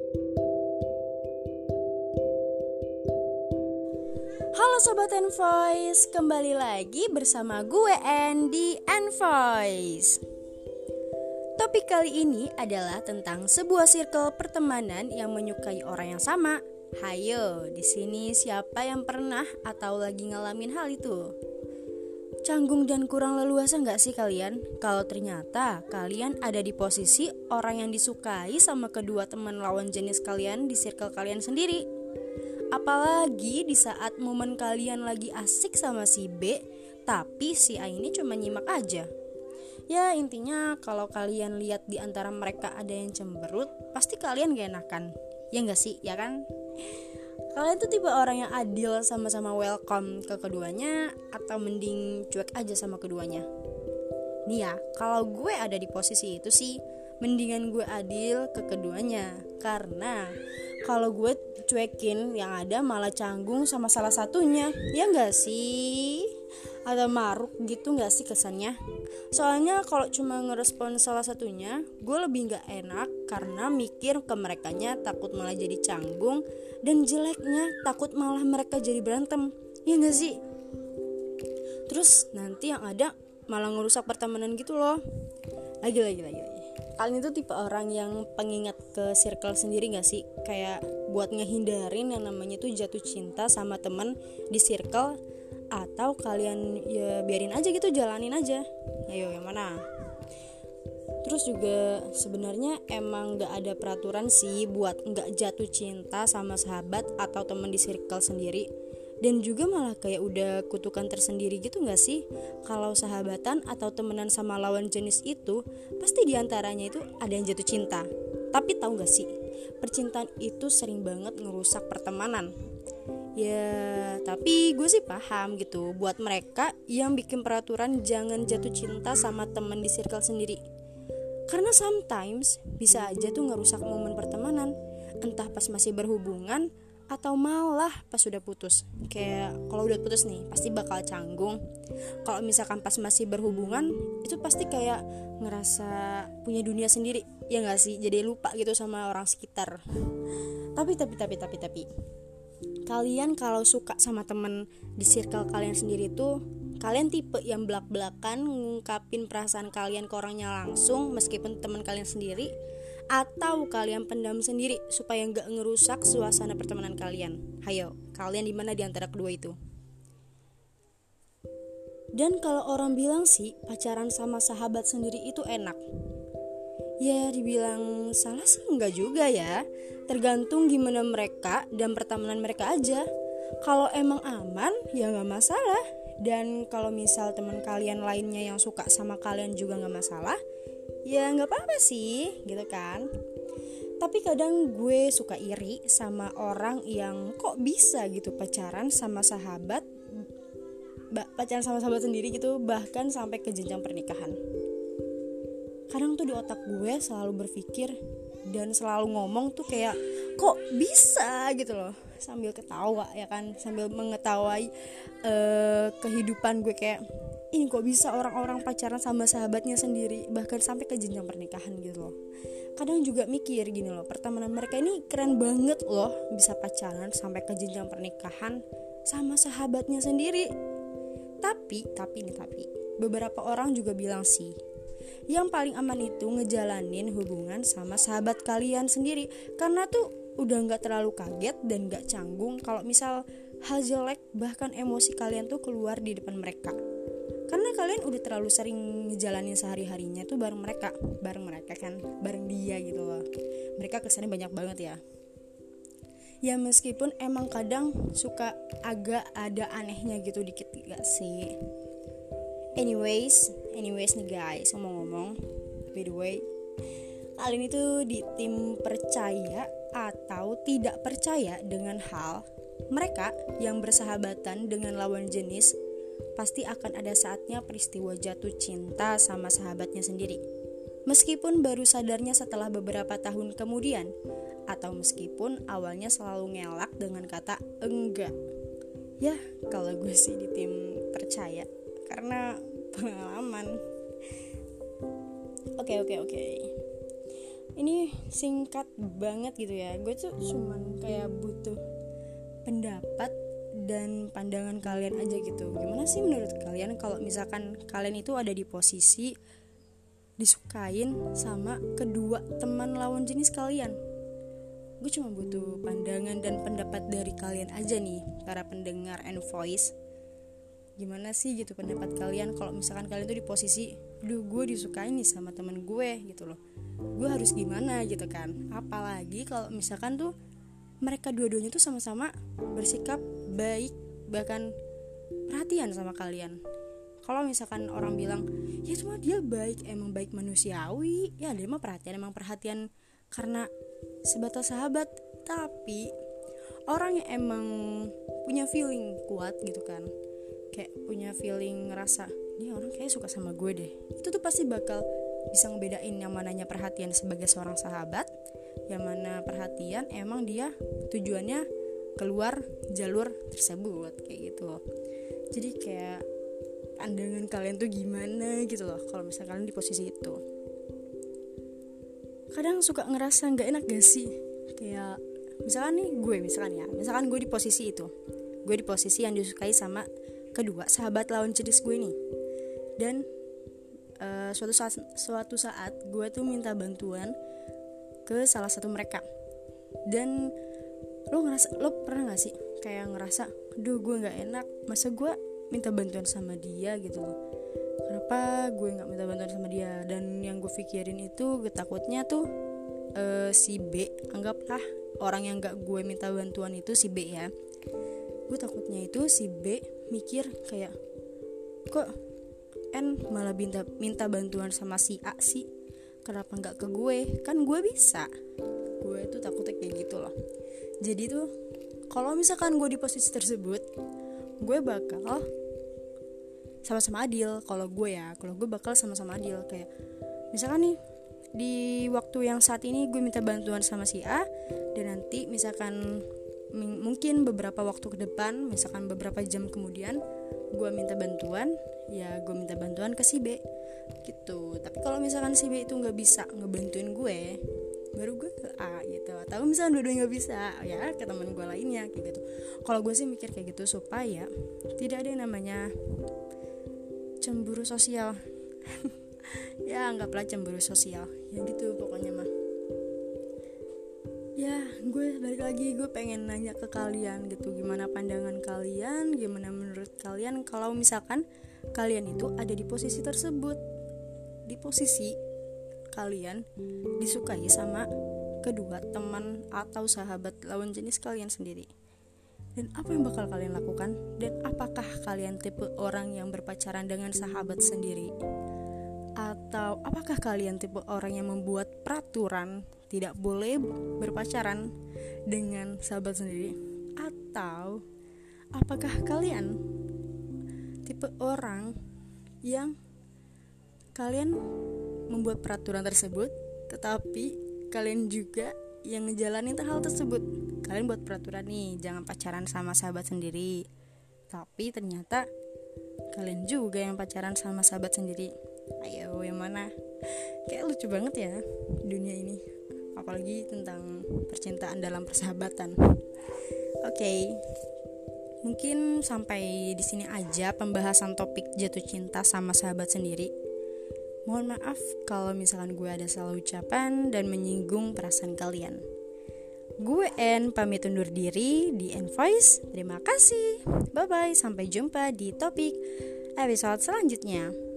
Halo Sobat Envoice, kembali lagi bersama gue Andy Envoice. Topik kali ini adalah tentang sebuah circle pertemanan yang menyukai orang yang sama. Hayo, di sini siapa yang pernah atau lagi ngalamin hal itu? Canggung dan kurang leluasa gak sih kalian? Kalau ternyata kalian ada di posisi orang yang disukai sama kedua teman lawan jenis kalian di circle kalian sendiri. Apalagi di saat momen kalian lagi asik sama si B, tapi si A ini cuma nyimak aja. Ya intinya kalau kalian lihat di antara mereka ada yang cemberut, pasti kalian gak enakan. Ya gak sih, ya kan? Kalian tuh tipe orang yang adil sama-sama welcome ke keduanya, atau mending cuek aja sama keduanya? Nih ya, kalau gue ada di posisi itu sih, mendingan gue adil ke keduanya. Karena kalau gue cuekin, yang ada malah canggung sama salah satunya. Ya gak sih? Atau maruk gitu gak sih kesannya? Soalnya kalau cuma ngerespon salah satunya, gue lebih gak enak karena mikir ke merekanya takut malah jadi canggung, dan jeleknya takut malah mereka jadi berantem. Ya gak sih? Terus nanti yang ada malah ngerusak pertemanan gitu loh. Lagi. Kalian itu tipe orang yang pengingat ke circle sendiri gak sih? Kayak buat ngehindarin yang namanya tuh jatuh cinta sama temen di circle, atau kalian ya biarin aja gitu, jalanin aja. Ayo yang mana? Terus juga sebenarnya emang gak ada peraturan sih buat gak jatuh cinta sama sahabat atau temen di circle sendiri. Dan juga malah kayak udah kutukan tersendiri gitu gak sih? Kalau sahabatan atau temenan sama lawan jenis itu, pasti diantaranya itu ada yang jatuh cinta. Tapi tahu gak sih, percintaan itu sering banget ngerusak pertemanan. Ya, tapi gue sih paham gitu buat mereka yang bikin peraturan jangan jatuh cinta sama temen di circle sendiri. Karena sometimes bisa aja tuh ngerusak momen pertemanan, entah pas masih berhubungan atau malah pas udah putus. Kayak kalau udah putus nih pasti bakal canggung. Kalau misalkan pas masih berhubungan, itu pasti kayak ngerasa punya dunia sendiri. Ya gak sih? Jadi lupa gitu sama orang sekitar. Tapi kalian kalau suka sama temen di circle kalian sendiri tuh, kalian tipe yang belak-belakan ngungkapin perasaan kalian ke orangnya langsung meskipun teman kalian sendiri, atau kalian pendam sendiri supaya gak ngerusak suasana pertemanan kalian? Hayo, kalian di mana di antara kedua itu? Dan kalau orang bilang sih pacaran sama sahabat sendiri itu enak, ya dibilang salah sih enggak juga ya. Tergantung gimana mereka dan pertemanan mereka aja. Kalau emang aman ya gak masalah. Dan kalau misal teman kalian lainnya yang suka sama kalian juga gak masalah, ya gak apa-apa sih gitu kan. Tapi kadang gue suka iri sama orang yang kok bisa gitu pacaran sama sahabat sendiri gitu, bahkan sampai ke jenjang pernikahan. Kadang tuh di otak gue selalu berpikir dan selalu ngomong tuh kayak kok bisa gitu loh, sambil ketawa ya kan, sambil mengetahui kehidupan gue. Kayak ini kok bisa orang-orang pacaran sama sahabatnya sendiri bahkan sampai ke jenjang pernikahan gitu loh. Kadang juga mikir gini loh, pertemanan mereka ini keren banget loh, bisa pacaran sampai ke jenjang pernikahan sama sahabatnya sendiri. Tapi beberapa orang juga bilang sih, yang paling aman itu ngejalanin hubungan sama sahabat kalian sendiri, karena tuh udah gak terlalu kaget dan gak canggung kalau misal hal jelek bahkan emosi kalian tuh keluar di depan mereka. Karena kalian udah terlalu sering ngejalanin sehari-harinya tuh bareng mereka kan, bareng dia gitu loh. Mereka kesannya banyak banget ya. Ya meskipun emang kadang suka agak ada anehnya gitu dikit gak sih. Anyways nih guys, ngomong-ngomong, by the way, kalian itu di tim percaya atau tidak percaya dengan hal mereka yang bersahabatan dengan lawan jenis pasti akan ada saatnya peristiwa jatuh cinta sama sahabatnya sendiri, meskipun baru sadarnya setelah beberapa tahun kemudian, atau meskipun awalnya selalu ngelak dengan kata enggak. Ya kalau gue sih di tim percaya karena pengalaman. Oke. ini singkat banget gitu ya. Gue tuh cuman kayak butuh pendapat dan pandangan kalian aja gitu. Gimana sih menurut kalian kalau misalkan kalian itu ada di posisi disukain sama kedua teman lawan jenis kalian? Gue cuma butuh pandangan dan pendapat dari kalian aja nih, para pendengar and voice. Gimana sih gitu pendapat kalian kalau misalkan kalian tuh di posisi, duh gue disukain nih sama teman gue gitu loh, gue harus gimana gitu kan. Apalagi kalau misalkan tuh mereka dua-duanya tuh sama-sama bersikap baik, bahkan perhatian sama kalian. Kalau misalkan orang bilang, ya cuma dia baik, emang baik manusiawi, ya dia mah perhatian, emang perhatian karena sebatas sahabat. Tapi orang yang emang punya feeling kuat gitu kan, kayak punya feeling ngerasa dia orang kayak suka sama gue deh, itu tuh pasti bakal bisa ngebedain yang mananya perhatian sebagai seorang sahabat, yang mana perhatian emang dia tujuannya keluar jalur tersebut, kayak gitu. Jadi kayak pandangan kalian tuh gimana gitu loh kalau misalnya kalian di posisi itu. Kadang suka ngerasa nggak enak gak sih, kayak misalkan gue di posisi itu, gue di posisi yang disukai sama kedua sahabat lawan jenis gue nih. Dan suatu saat gue tuh minta bantuan ke salah satu mereka. Dan lo pernah gak sih kayak ngerasa, aduh gue gak enak, masa gue minta bantuan sama dia gitu loh, kenapa gue gak minta bantuan sama dia. Dan yang gue pikirin itu, gue takutnya tuh si B, anggaplah orang yang gak gue minta bantuan itu si B ya, gue takutnya itu si B mikir kayak, kok N malah minta bantuan sama si A sih, kenapa gak ke gue, kan gue bisa. Gue tuh takutnya kayak gitu loh. Jadi tuh kalau misalkan gue di posisi tersebut, gue bakal sama-sama adil. Kalau gue bakal sama-sama adil. Kayak misalkan nih, di waktu yang saat ini gue minta bantuan sama si A, dan nanti misalkan mungkin beberapa waktu ke depan, misalkan beberapa jam kemudian gue minta bantuan, ya gue minta bantuan ke si B gitu. Tapi kalau misalkan si B itu gak bisa ngebantuin gue, baru gue ke A gitu. Atau misalnya dua-duanya gak bisa, ya ke teman gue lainnya kayak gitu. Kalau gue sih mikir kayak gitu supaya tidak ada yang namanya cemburu sosial. Ya anggaplah cemburu sosial, ya gitu pokoknya mah. Ya gue balik lagi, gue pengen nanya ke kalian gitu, gimana pandangan kalian, gimana menurut kalian kalau misalkan kalian itu ada di posisi tersebut, di posisi kalian disukai sama kedua teman atau sahabat lawan jenis kalian sendiri. Dan apa yang bakal kalian lakukan? Dan apakah kalian tipe orang yang berpacaran dengan sahabat sendiri? Atau apakah kalian tipe orang yang membuat peraturan tidak boleh berpacaran dengan sahabat sendiri? Atau apakah kalian tipe orang yang kalian membuat peraturan tersebut, tetapi kalian juga yang ngejalanin hal tersebut? Kalian buat peraturan nih, jangan pacaran sama sahabat sendiri, tapi ternyata kalian juga yang pacaran sama sahabat sendiri. Ayo yang mana? Kayak lucu banget ya dunia ini, apalagi tentang percintaan dalam persahabatan. Oke. Mungkin sampai di sini aja pembahasan topik jatuh cinta sama sahabat sendiri. Mohon maaf kalau misalkan gue ada salah ucapan dan menyinggung perasaan kalian. Gue N pamit undur diri di N Voice. Terima kasih. Bye bye. Sampai jumpa di topik episode selanjutnya.